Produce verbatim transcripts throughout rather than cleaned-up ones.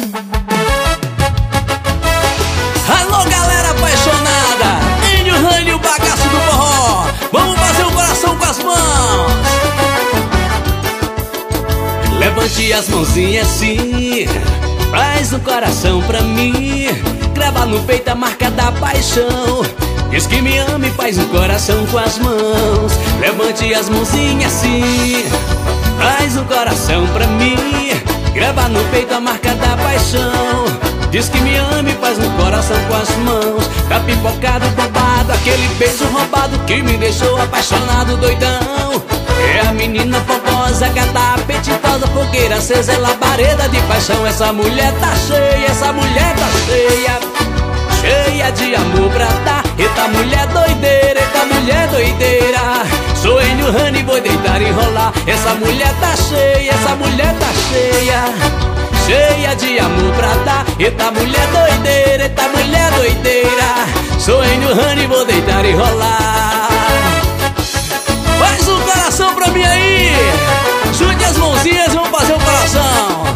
Alô, galera apaixonada, Enio Rani, o bagaço do forró. Vamos fazer o coração com as mãos. Levante as mãozinhas assim, faz um coração pra mim. Grava no peito a marca da paixão. Diz que me ama e faz um coração com as mãos. Levante as mãozinhas assim, faz um coração pra mim. Grava no peito a marca da paixão. Diz que me ama e faz um coração com as mãos. Tá pipocado, bobado, aquele beijo roubado que me deixou apaixonado, doidão. É a menina fogosa, gata, apetitosa, fogueira acesa, é labareda de paixão. Essa mulher tá cheia, essa mulher tá cheia, cheia de amor pra dar. Eita mulher doideira, eita mulher doideira. Sou Enio Rani, vou deitar e rolar. Essa mulher tá cheia, essa mulher tá cheia, cheia de amor pra dar. Eita mulher doideira, eita mulher doideira. Sou Enio Rani, vou deitar e rolar. Faz um coração pra mim aí. Junte as mãozinhas, vamos fazer um coração.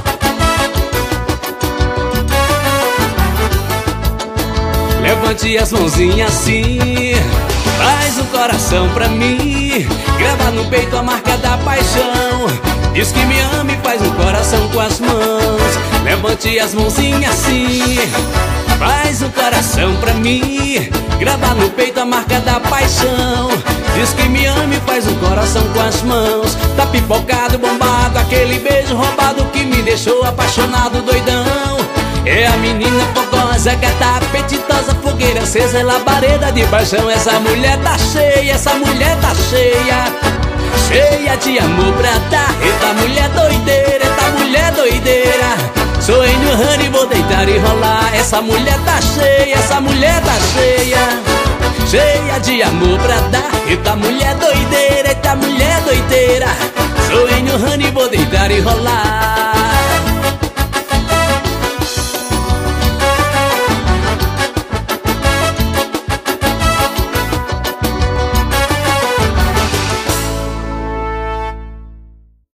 Levante as mãozinhas assim, faz um coração pra mim. Grava no peito a marca da paixão. Diz que me ama e faz um coração com as mãos. Levante as mãozinhas assim, faz um coração pra mim. Grava no peito a marca da paixão. Diz que me ama e faz um coração com as mãos. Tá pipocado, bombado, aquele beijo roubado que me deixou apaixonado, doidão. É a menina fogosa, gata, apetitosa, fogueira acesa, é labareda de paixão. Essa mulher tá cheia, essa mulher tá cheia, cheia de amor pra dar. Eita mulher doideira, eita mulher doideira. Sou Enio Rani, vou deitar e rolar. Essa mulher tá cheia, essa mulher tá cheia, cheia de amor pra dar. Eita mulher doideira, eita mulher doideira. Sou Enio Rani, vou deitar e rolar.